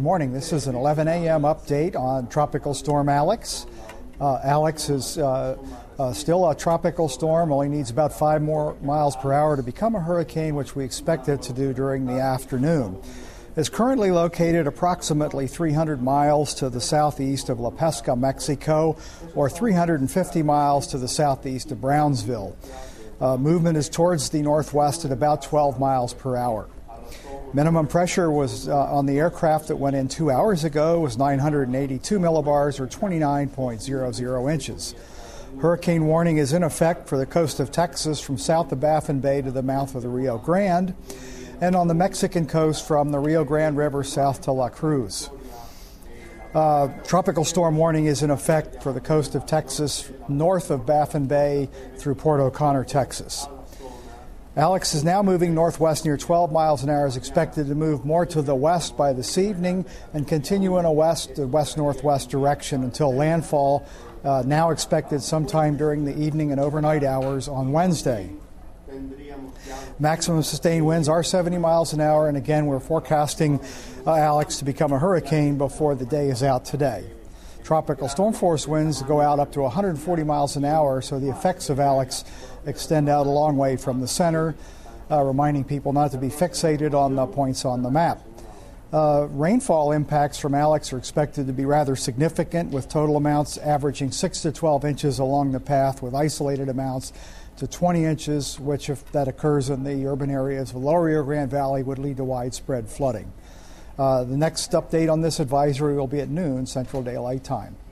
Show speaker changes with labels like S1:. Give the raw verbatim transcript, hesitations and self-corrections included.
S1: morning. This is an eleven a.m. update on Tropical Storm Alex. Uh, Alex is uh, uh, still a tropical storm, only needs about five more miles per hour to become a hurricane, which we expect it to do during the afternoon. It's currently located approximately three hundred miles to the southeast of La Pesca, Mexico, or three hundred fifty miles to the southeast of Brownsville. Uh, movement is towards the northwest at about twelve miles per hour. Minimum pressure was uh, on the aircraft that went in two hours ago was nine hundred eighty-two millibars, or twenty-nine point zero zero inches. Hurricane warning is in effect for the coast of Texas from south of Baffin Bay to the mouth of the Rio Grande, and on the Mexican coast from the Rio Grande River south to La Cruz. Uh, tropical storm warning is in effect for the coast of Texas north of Baffin Bay through Port O'Connor, Texas. Alex is now moving northwest near twelve miles an hour, is expected to move more to the west by this evening and continue in a west to west-northwest direction until landfall, uh, now expected sometime during the evening and overnight hours on Wednesday. Maximum sustained winds are seventy miles an hour, and again, we're forecasting uh, Alex to become a hurricane before the day is out today. Tropical storm force winds go out up to one hundred forty miles an hour, so the effects of Alex extend out a long way from the center, uh, reminding people not to be fixated on the points on the map. Uh, rainfall impacts from Alex are expected to be rather significant, with total amounts averaging six to twelve inches along the path, with isolated amounts to twenty inches, which, if that occurs in the urban areas of the lower Rio Grande Valley, would lead to widespread flooding. Uh, the next update on this advisory will be at noon Central Daylight Time.